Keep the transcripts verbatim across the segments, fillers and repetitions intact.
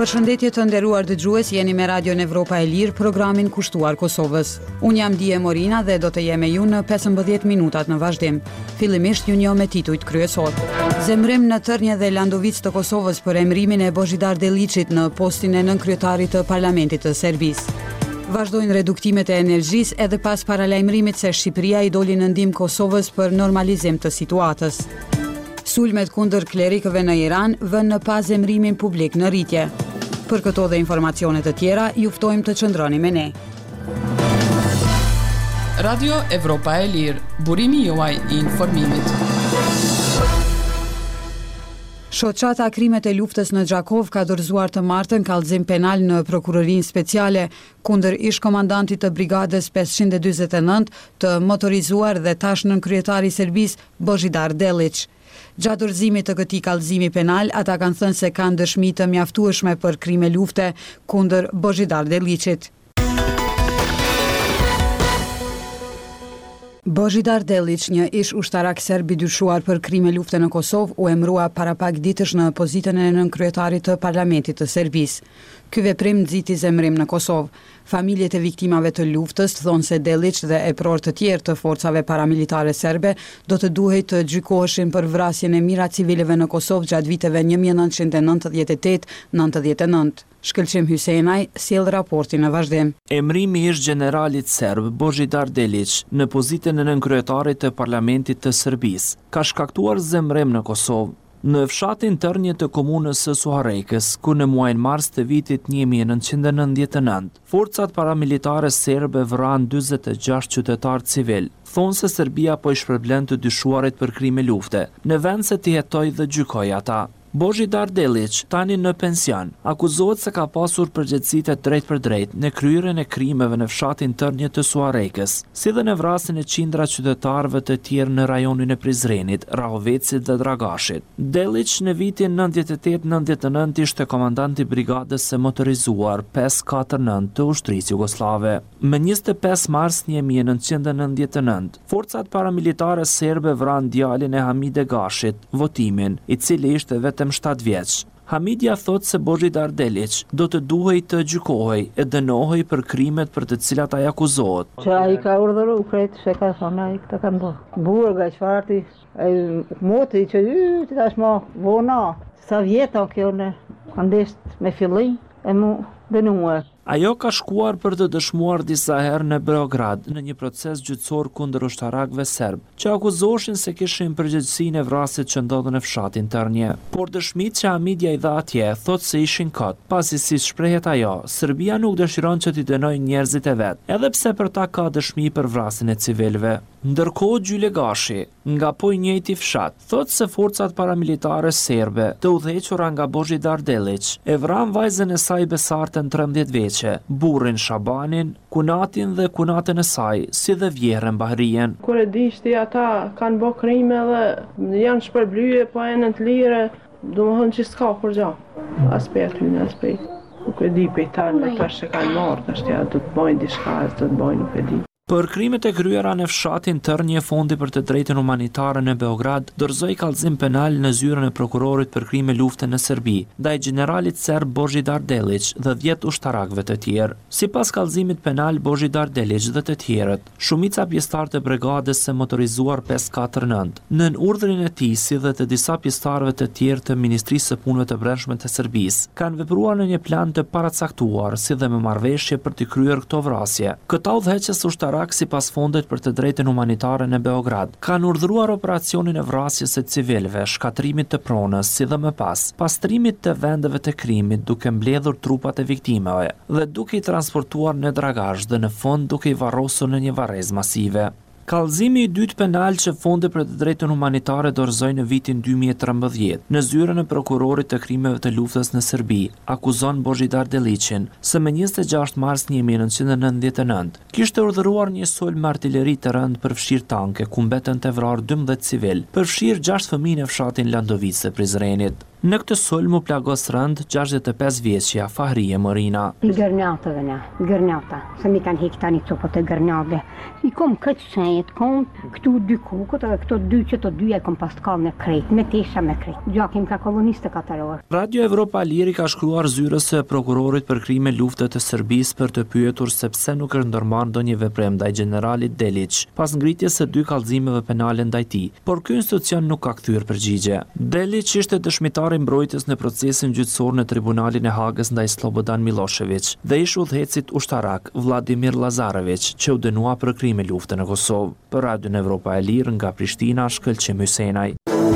Përshëndetje të nderuar dëgjues, jeni me Radion Evropa e Lirë, programin kushtuar Kosovës. Unë jam Dije Morina dhe do të jem me ju në pesëmbëdhjetë minutat në vazhdim. Fillimisht ju njoh me titujt kryesor. Zemrim në tërnje dhe Landovic të Kosovës për emrimin e Božidar Delićit në postin e nënkryetarit të Parlamentit të Serbisë. Vazhdojnë reduktimet e energjisë edhe pas paralajmërimit se Shqipëria i doli në ndihmë Kosovës për normalizim të situatës. Sulmet kundër klerikëve në Iran vënë në pas zemrimin publik në rritje. Për këto dhe informacione të tjera, ju ftojmë të qëndroni me ne. Radio Evropa e Lirë, burimi juaj i informimit. Shoqata Krimet e Luftës në Gjakov ka dorëzuar të martën kallëzim penal në prokurorinë speciale kundër ish-komandantit të brigadës pesëqind e dyzet e nëntë të motorizuar dhe tash nënkryetari i Serbisë Božidar Delić. Gjatë dorëzimit të këtij kallëzimi penal, ata kanë thënë se kanë dëshmi të mjaftueshme për krime lufte kundër Božidar Delićit. Božidar Delić, një ish ushtarak serb i dyshuar për krime lufte në Kosovë, u emërua para pak ditësh në pozitën e nënkryetarit të Parlamentit të Serbisë. Ky veprim nxiti zemrim në Kosovë. Familjet e viktimave të luftës thonë se Delić dhe epror të tjerë të forcave paramilitare serbe do të duhej të gjykoheshin për vrasjen e mijëra civileve në Kosovë gjatë viteve një mijë e nëntëqind e nëntëdhjetë e tetë - nëntëdhjetë e nëntë. Shkëlqim Hysenaj sjell raportin në vazhdim. Emrimi ish generalit serb Božidar Delić në pozitën e nënkryetarit të Parlamentit të Serbisë ka shkaktuar zemrim në Kosovë. Në fshatin tërnje të komunës së Suharekës, ku në muajin mars të vitit një mijë e nëntëqind e nëntëdhjetë e nëntë, forcat paramilitare serbe vranë dyzet e gjashtë qytetarë civil. Thonë se Serbia po i shpërblen të dyshuarit për krime lufte, në vend se t'i hetoj dhe gjykoj ata. Božidar Delić, tani në pension, akuzohet se ka pasur përgjegjësitë drejt për drejt në kryerjen e krimeve në fshatin tërnje të Suharekës, si dhe në vrasjen e qindra qytetarëve të tjerë në rajonin e Prizrenit, Rahovecit dhe Dragashit. Delić në vitin nëntëdhjetë e tetë nëntëdhjetë e nëntë ishte komandant i brigadës së motorizuar pesë katër nëntë të ushtrisë jugoslave. Më njëzet e pesë mars një mijë e nëntëqind e nëntëdhjetë e nëntë, forcat paramilitare serbe vranë djalin e Hamide Gashit, Votimin, i cili ishte vetëm shtatë vjeç. Hamidja thot se Božidar Delić do të duhej të gjykohej e dënohej për krimet për të cilat ai akuzohet. Që ai ka urdhëruar krejt se ka thonë ai këtë kanë bërë. Burga çfarti, ai moti që y tashmë vona. Sa vjeta kjo në andest me fillim e mu dënuar. Ajo ka shkuar për të dëshmuar disa herë në Beograd në një proces gjyqësor kundër ushtarakëve serb, që akuzoheshin se kishin përgjegjësinë e vrasjes që ndodhen në fshatin tërnje. Por dëshmitë që Hamidja i dha atje thotë se ishin kot, pasi si shprehet ajo, Serbia nuk dëshiron që t'i dënojë njerëzit e vet, edhe pse për ta ka dëshmi për vrasjen e civilëve. Ndërkohë Gjyle Gashi, nga po i njëjti fshat, thotë se forcat paramilitare serbe, të udhëhequra nga Božidar Delić, e vran vajzën e saj besartën trembëdhjetë vjeçe, burrin Shabanin, kunatin dhe kunatën e saj, si dhe vjerën Bahrien. Kur e dishti ata kanë bë krime dhe janë shpërblyje po janë të lire, domethënë që s'ka kur gjë. As pe aty në as pe. Nuk e di pe tanë tash se kanë marrë, tash ja do të bëjnë diçka, do të bëjnë nuk e di. Për krimet e kryera në fshatin tërnje, Fondi për të drejtën humanitare në Beograd dorëzoi kallëzim penal në zyrën e prokurorit për krime lufte në Serbi, ndaj generalit serb Božidar Delić dhe dhjetë ushtarakëve të tjerë. Sipas kallëzimit penal, Božidar Delić dhe të tjerët, shumica pjesëtarë të brigadës së motorizuar pesë katër nëntë, nën urdhrin e tij si dhe të disa pjesëtarëve të tjerë të Ministrisë së Punëve të Brendshme të Serbisë, kanë vepruar në një plan të paracaktuar, si dhe me marrëveshje për të kryer këto vrasje. Këta udhëheqës ushtarak si pas Fondit për të drejtën humanitare në Beograd, kanë urdhëruar operacionin e vrasjes së civilëve, shkatrimit të pronës, si dhe më pas, pastrimit të vendeve të krimit duke mbledhur trupat e viktimave dhe duke i transportuar në Dragash dhe në fund duke i varrosur në një varrezë masive. Kallëzimi i dytë penal që Fondi për të drejtën humanitare dorëzoi në vitin dy mijë e trembëdhjetë në zyrën e prokurorit të krimeve të luftës në Serbi, akuzon Božidar Delićin se më njëzet e gjashtë mars një mijë e nëntëqind e nëntëdhjetë e nëntë kishte urdhëruar një sulm me artilleri të rënd për fshir tanke ku mbeten të vrarë dymbëdhjetë civil, për fshir gjashtë fëmijë në fshatin Landovic të Prizrenit. Në këtë sulm u plagos rënd gjashtëdhjetë e pesë vjeçja Fahrie Morina. Gërnatëve ne, gërnata, se mi kanë hekë tani copët e gërnave. I kom këtë shenjët, kom këtu dy kukët, edhe këto dy që të dyja i kom pas të kallë në krejt, me tesha me krejt. Gjakim ka koloniste kataror. Radio Evropa e Liri ka shkruar zyrës së prokurorit për krime lufte të Serbisë për të pyetur se pse nuk është ndërmarrë ndonjë veprëm ndaj generalit Delić, pas ngritjes së dy kallëzimeve penale ndaj tij, por ky institucion nuk ka kthyer përgjigje. Delić ishte dëshmitar i mbrojtjes në procesin gjyqësor në tribunalin e Hagës ndaj Slobodan Milošević dhe ish udhëhecit ushtarak Vladimir Lazarević, që u dënua për krime lufte në Kosovë. Për Radion Evropa e Lirë nga Prishtina, Shkëlqim Hysenaj.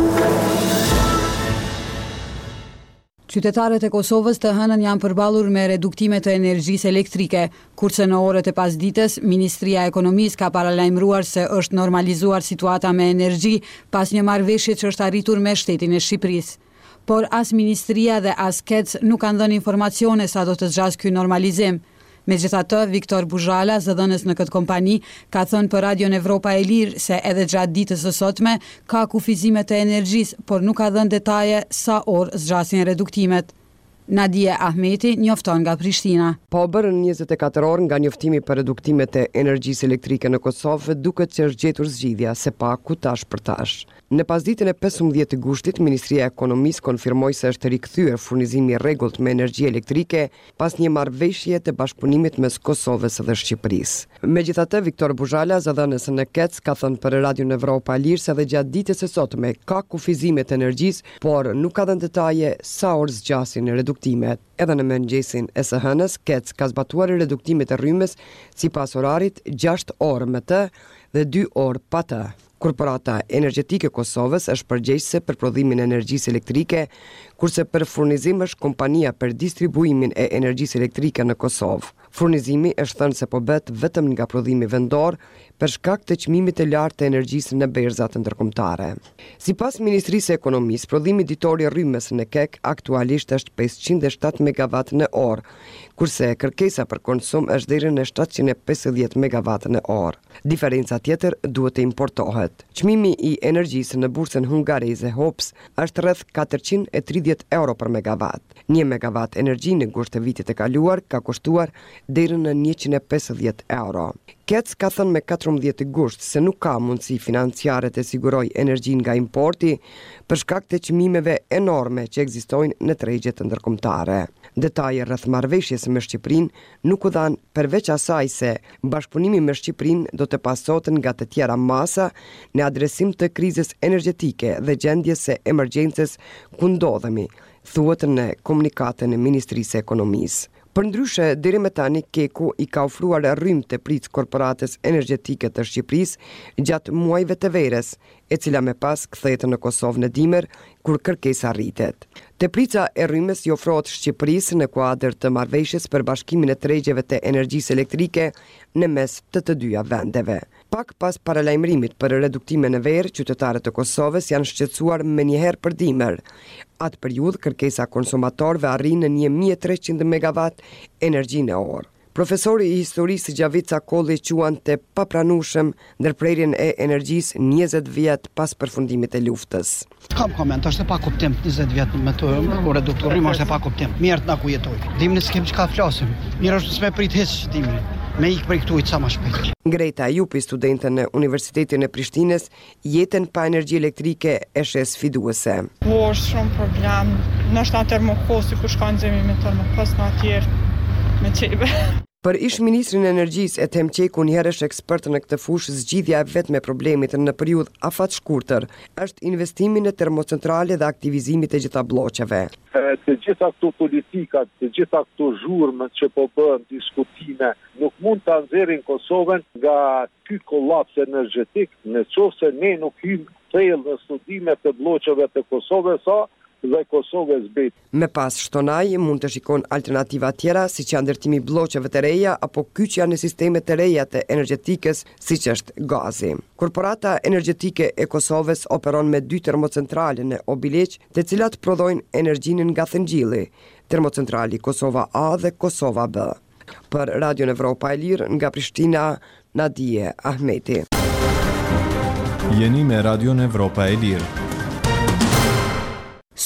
Qytetarët e Kosovës të hënën janë përballur me reduktime të energjisë elektrike, kurse në orët e pasdites Ministria e Ekonomisë ka paralajmëruar se është normalizuar situata me energji pas një marrëveshje që është arritur me shtetin e Shqipërisë. Por as Ministria dhe as K E C nuk kanë dhënë informacione sa do të zgjasë ky normalizim. Megjithatë, Viktor Buzhala, zëdhënës në këtë kompani, ka thënë për Radion Evropa e Lirë se edhe gjatë ditës së sotme ka kufizime të energjisë, por nuk ka dhënë detaje sa orë zgjasin reduktimet. Nadije Ahmeti njofton nga Prishtina. Po bërën njëzet e katër orë nga njoftimi për reduktimet e energjisë elektrike në Kosovë, duket që është gjetur zgjidhja, se pa ku tash për tash. Në pasditën e pesëmbëdhjetë gustit, Ministria e Ekonomisë konfirmoi se është rikthyer furnizimi i rregullt me energji elektrike pas një marrëveshje të bashkëpunimit mes Kosovës dhe Shqipërisë. Megjithatë, Viktor Buzhala, zëdhënës në K E C, ka thënë për Radion Evropa e Lirë se edhe gjatë ditës së sotme ka kufizime të energjisë, por nuk ka dhënë detaje sa orë zgjasin reduktimet. Edhe në mëngjesin e së hënës, K E C ka zbatuar reduktimet e rrymës sipas orarit gjashtë orë me të dhe dy orë pa të. Korporata Energjetike e Kosovës është përgjegjëse për prodhimin e energjisë elektrike, kurse për furnizim është kompania për distribuimin e energjisë elektrike në Kosovë. Furnizimi është thënë se po bëhet vetëm nga prodhimi vendor për shkak të çmimit të lartë të energjisë në berzat ndërkombëtare. Sipas Ministrisë së Ekonomisë, prodhimi ditor i rrymës në K E C aktualisht është pesëqind e shtatë megawatt në orë, kurse kërkesa për konsum është deri në shtatëqind e pesëdhjetë megawatt në orë. Diferenca tjetër duhet të importohet. Çmimi i energjisë në bursën hungareze Hops është rreth katërqind e tridhjetë euro për megawatt. një megawatt energji në gusht të vitit të kaluar ka kushtuar deri në njëqind e pesëdhjetë euro. K E C ka thënë me katërmbëdhjetë gusht se nuk ka mundësi financiare të sigurojë energjin nga importi për shkak të çmimeve enorme që ekzistojnë në tregjet ndërkombëtare. Detaje rreth marrëveshjes me Shqipërinë nuk u dhan, përveç asaj se bashkëpunimi me Shqipërinë do të pasoten nga të tjera masa në adresim të krizës energjetike dhe gjendjes së emergjencës ku ndodhemi, thuhet në komunikatën e Ministrisë së Ekonomisë. Përndryshe, deri me tani Keku i ka ofruar rrymë të pritës korporatës energjetike të Shqipërisë gjatë muajve të verës, e cila me pas kthehet në Kosovë në dimër, kur kërkesa rritet. Teprica e rrymës i ofrohet Shqipërisë në kuadër të marrëveshjes për bashkimin e tregjeve të energjisë elektrike në mes të të dyja vendeve. Pak pas paralajmërimit për reduktime në verë, qytetarët e Kosovës janë shqetësuar me njëherë për dimër. Atë periudhë kërkesa konsumatorëve arrin në një mijë e treqind megawatt energji në orë. Profesori i historisë Gjavica Kolli quan të papranueshëm ndërprerjen e energjisë njëzet vjet pas përfundimit të luftës. Kam koment, është e pa kuptim njëzet vjet me të kur reduktor rrymë është e pa kuptim. Mirë na ku jetoj. Dimni s'kem çka flasim. Mirë është s'me prit hiç dimri. Me ik për këtu i ca më shpejt. Greta Jupi, studente në Universitetin e Prishtinës, jetën pa energji elektrike e shes sfiduese. Po është shumë problem. Nështë në termokosi ku shkanë zemi me termokos në atjerë me qebe. Për ish ministrin e energjisë e Them Qeku, njëherë është ekspert në këtë fushë, zgjidhja e vetme e problemit në periudhë afat shkurtër është investimi në termocentrale dhe aktivizimi të gjitha bloqeve. Të gjitha këto politikat, të gjitha këto zhurmë që po bëhen diskutime, nuk mund të nxjerrin Kosovën nga ky kollaps energjetik, nëse ne nuk hyjmë thellë në studime të bloqeve të Kosovës sa dhe Kosovës bet. Me pas shtonaj mund të shikon alternativa tjera si që ndërtimi bloqeve të reja apo kyçja në sisteme të reja të energjetikës si që është gazi. Korporata energjetike e Kosovës operon me dy termocentrale në Obileq, të cilat prodhojnë energjinë nga thëngjilli, termocentrali Kosova A dhe Kosova B. Për Radion Evropa e Lirë nga Prishtina, Nadije Ahmeti. Jeni me Radion Evropa e Lirë.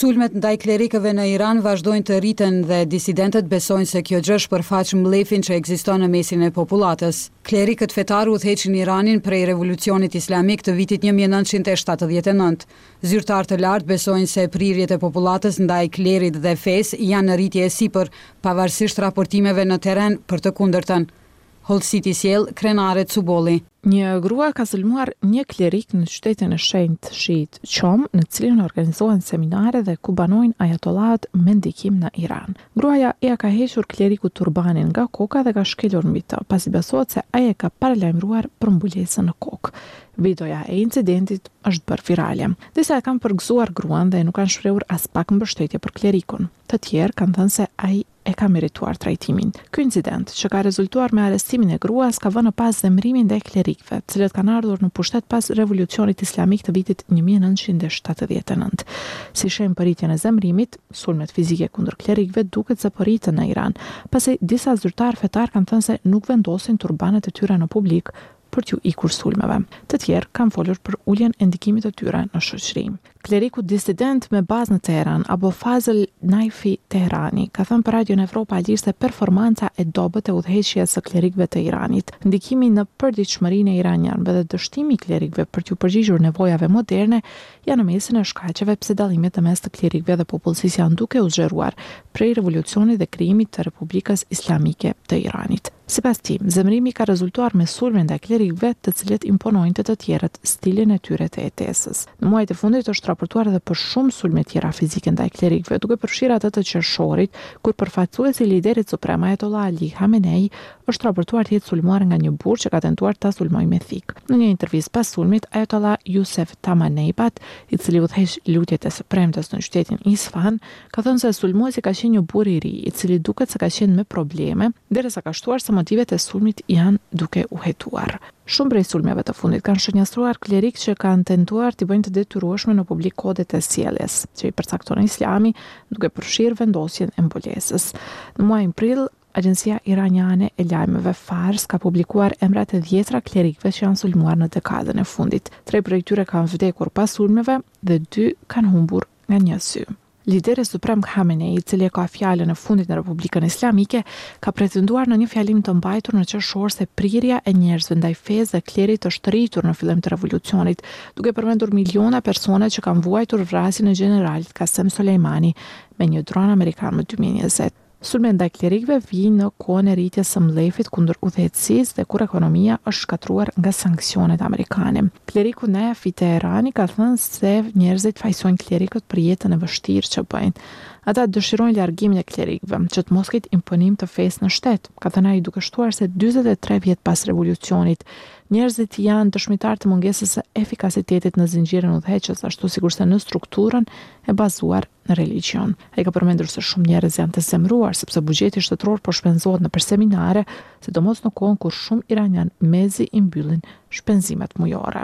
Sulmet ndaj klerikëve në Iran vazhdojnë të rriten dhe disidentët besojnë se kjo gjë shpërfaq mllefin që ekziston në mesin e popullatës. Klerikët fetar udhëheqin Iranin prej revolucionit islamik të vitit një mijë e nëntëqind e shtatëdhjetë e nëntë. Zyrtar të lartë besojnë se prirjet e popullatës ndaj klerit dhe fesë janë në rritje e sipër, pavarësisht raportimeve në terren për të kundërtën. Hollësiti sjell Krenare Cubolli. Një grua ka sulmuar një klerik në qytetin e shenjtë shiit Qom, në cilin organizohen seminare dhe ku banojnë ajatollahët me ndikim në Iran. Gruaja e ka hequr klerikut turbanin nga koka dhe ka shkelur mbi të, pasi besohet se ai e ka paralajmëruar për mbulesën në kokë. Videoja e incidentit është bërë virale. Disa e kanë përgëzuar gruan dhe nuk kanë shprehur as pak mbështetje për klerikun. Të tjerë kanë thënë se ai e ka merituar trajtimin. Ky incident, që ka rezultuar me arrestimin e gruas, ka vënë pas zemrimin ndaj klerikëve, të cilët kanë ardhur në pushtet pas revolucionit islamik të vitit një mijë e nëntëqind e shtatëdhjetë e nëntë. Si shem për rritjen e zemrimit, sulmet fizike kundër klerikëve duket se po rriten në Iran, pasi disa zyrtar fetar kanë thënë se nuk vendosin turbanet e tyre në publik për t'ju ikur sulmeve. Të tjerë kanë folur për uljen e ndikimit të tyre në shoqëri. Kleriku disident me bazë në Teheran, Abu Fazl Naifi Teherani, ka thënë për Radio Evropa e Lirë se performanca e dobët e udhëheqjes së klerikëve të Iranit, ndikimi në përditshmërinë e iranianëve dhe dështimi i klerikëve për t'u përgjigjur nevojave moderne janë në mesin e shkaqeve pse dallimet në mes të klerikëve dhe popullsisë janë duke u zgjeruar prej revolucionit dhe krijimit të Republikës Islamike të Iranit. Sipas tij, zemrimi ka rezultuar me sulme ndaj klerikëve, të cilët imponojnë të të tjerët stilin e tyre të jetesës. Në muajt e fundit është raportuar edhe për shumë sulme tjera fizike ndaj klerikëve, duke përfshirë atë të qershorit, kur përfaqësuesi i liderit suprem Ayatollah Ali Khamenei është raportuar të jetë sulmuar nga një burr që ka tentuar ta sulmojë me thik. Në një intervistë pas sulmit, Ayatollah Yusef Tamaneibat, i cili udhëheq lutjet e së premtes në qytetin Isfahan, ka thënë se sulmuesi ka qenë një burr i ri, i cili duket se ka qenë me probleme, derisa ka shtuar se motivet e sulmit janë duke u hetuar. Shumë prej sulmeve të fundit kanë shënjastruar klerik që kanë tentuar të bëjnë të detyrueshme në publik kodet e sjelljes, që i përcakton Islami, duke përfshirë vendosjen e mbulesës. Në muajin prill, Agjencia Iraniane e Lajmeve Fars ka publikuar emrat e dhjetra klerikëve që janë sulmuar në dekadën e fundit. Tre prej tyre kanë vdekur pas sulmeve dhe dy kanë humbur nga një sy. Lideri suprem Khamenei, i cili ka fjalën e fundit në Republikën Islamike, ka pretenduar në një fjalim të mbajtur në qershor se prirja e njerëzve ndaj fesë dhe klerit është rritur në fillim të revolucionit, duke përmendur miliona persona që kanë vuajtur vrasjen e generalit Qasem Soleimani me një dron amerikan më dy mijë e njëzet. Sulmet ndaj klerikëve vijnë në kohën e rritjes së mllefit kundër udhëheqësisë dhe kur ekonomia është shkatruar nga sanksionet amerikane. Kleriku Naifi Teherani ka thënë se njerëzit fajsojnë klerikët për jetën e vështirë që bëjnë. Ata dëshirojnë largimin e klerikëve, që të mos ketë imponim të fesë në shtet, ka thënë ai duke shtuar se dyzet e tre vjet pas revolucionit, njerëzit janë dëshmitar të mungesës së efikasitetit në zinxhirin udhëheqës, ashtu sikurse në strukturën e bazuar në religjion. Ai ka përmendur se shumë njerëz janë të zemruar sepse buxheti shtetëror po shpenzohet në për seminare, sidomos në kohën kur shumë iranian mezi i mbyllin shpenzimet mujore.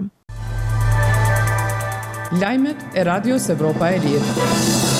Lajmet e Radios Evropa e Lirë.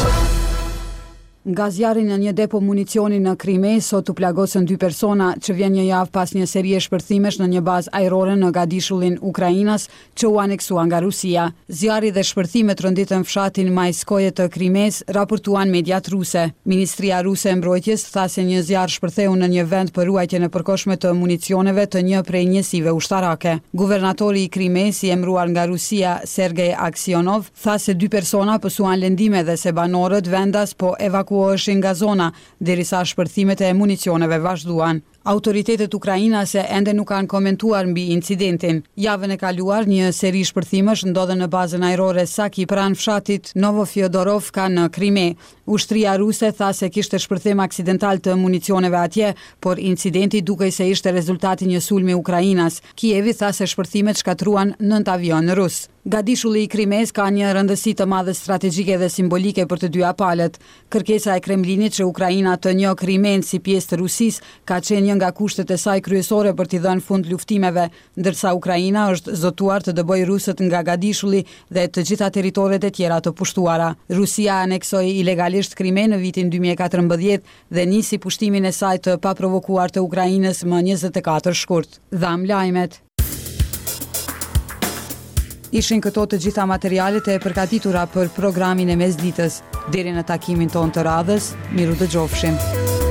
Nga zjarri në një depo municioni në Krime, sot u plagosën dy persona që vjen një javë pas një serie shpërthimesh në një bazë ajrore në Gadishullin Ukrainas që u aneksua nga Rusia. Zjarri dhe shpërthimet rënditën fshatin Majskoje të Krimes, raportuan mediat ruse. Ministria ruse e mbrojtjes tha se një zjarr shpërtheu në një vend për ruajtjen e përkohshme të municioneve të një prej njësive ushtarake. Guvernatori i Krimes, i emëruar nga Rusia, Sergej Aksionov, tha se dy persona pësuan lëndime dhe se banorët vendas po evakuohen është nga zona, derisa shpërthimet e municioneve vazhduan. Autoritetet ukrainase ende nuk kanë komentuar mbi incidentin. Javën e kaluar, një seri shpërthimesh ndodhen në bazën ajrore Saki pranë fshatit Novofjodorovka në Krime. Ushtria ruse tha se kishte shpërthim aksidental të municioneve atje, por incidenti dukej se ishte rezultati një sulmi Ukrainas. Kijevi tha se shpërthimet shkatruan nënt avion rus. Gadishulli i Krimes ka një rëndësi të madhe strategjike dhe simbolike për të dyja palët. Kërkesa e Kremlinit që Ukraina të njohë Krimen si pjesë të Rusisë ka qenë një nga kushtet e saj kryesore për t'i dhënë fund luftimeve, ndërsa Ukraina është zotuar të dëbojë rusët nga Gadishulli dhe të gjitha territoret e tjera të pushtuara. Rusia aneksoi ilegalisht Krimen në vitin dy mijë e katërmbëdhjetë dhe nisi pushtimin e saj të paprovokuar të Ukrainës më njëzet e katër shkurt. Dham lajmet. Ishin këto të gjitha materialet e përgatitura për programin e mesditës. Deri në takimin ton të radhës, miru dëgjofshim.